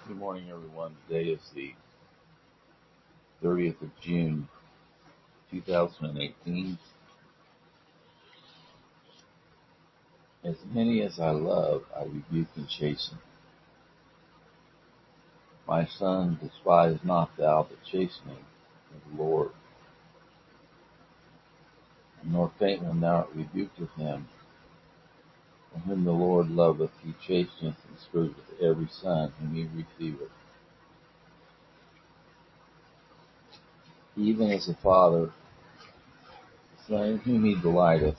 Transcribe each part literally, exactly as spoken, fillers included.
Good morning, everyone. Today is the thirtieth of June, two thousand eighteen. As many as I love, I rebuke and chasten. My son, despise not thou the chastening of the Lord, nor faint when thou art rebuked of him. For whom the Lord loveth, he chasteneth and scourgeth every son whom he receiveth. Even as a father, the son in whom he delighteth,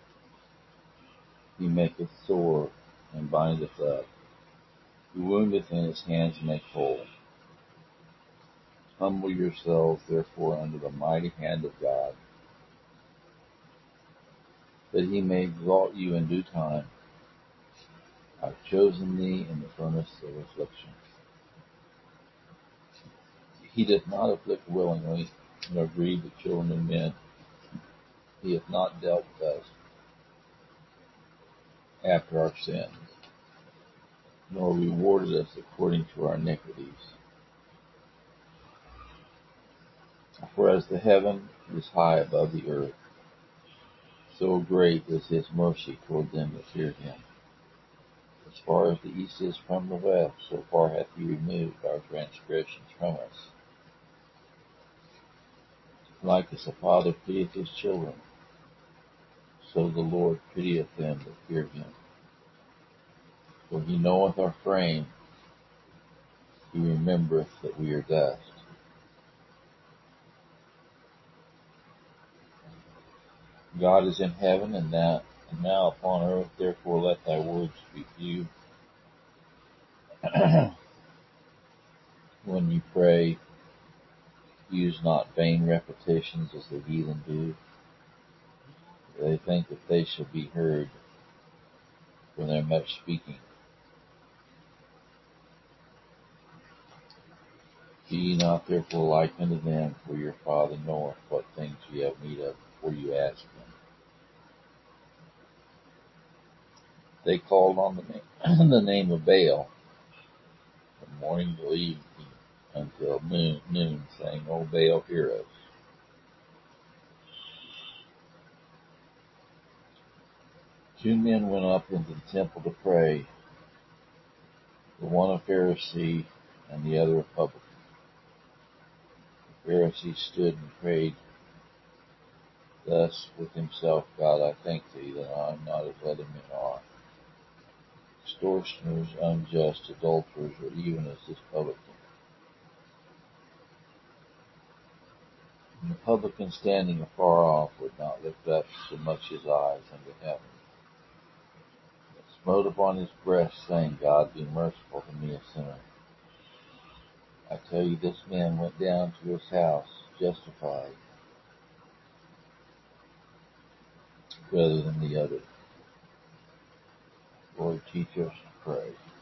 he maketh sore and bindeth up. He woundeth, and his hands make whole. Humble yourselves, therefore, under the mighty hand of God, that he may exalt you in due time. I have chosen thee in the furnace of affliction. He doth not afflict willingly, nor grieve the children of men. He hath not dealt with us after our sins, nor rewarded us according to our iniquities. For as the heaven is high above the earth, so great is his mercy toward them that fear him. As far as the east is from the west, so far hath he removed our transgressions from us. Like as a father pitieth his children, so the Lord pitieth them that fear him. For he knoweth our frame, he remembereth that we are dust. God is in heaven, and now, and now upon earth, therefore let thy words be few. When you pray, use not vain repetitions as the heathen do. They think that they shall be heard from their much speaking. Be ye not therefore like unto them, for your Father knoweth what things ye have need of before you ask him. They called on the name, the name of Baal from morning till evening until noon, noon, saying, O Baal, hear us. Two men went up into the temple to pray, the one a Pharisee and the other a publican. The Pharisee stood and prayed thus with himself, God, I thank thee that I am not as other men are, extortioners, unjust, adulterers, or even as this publican. And the publican, standing afar off, would not lift up so much his eyes unto heaven, but smote upon his breast, saying, God, be merciful to me, a sinner. I tell you, this man went down to his house justified rather than the other. Lord, teach us to pray.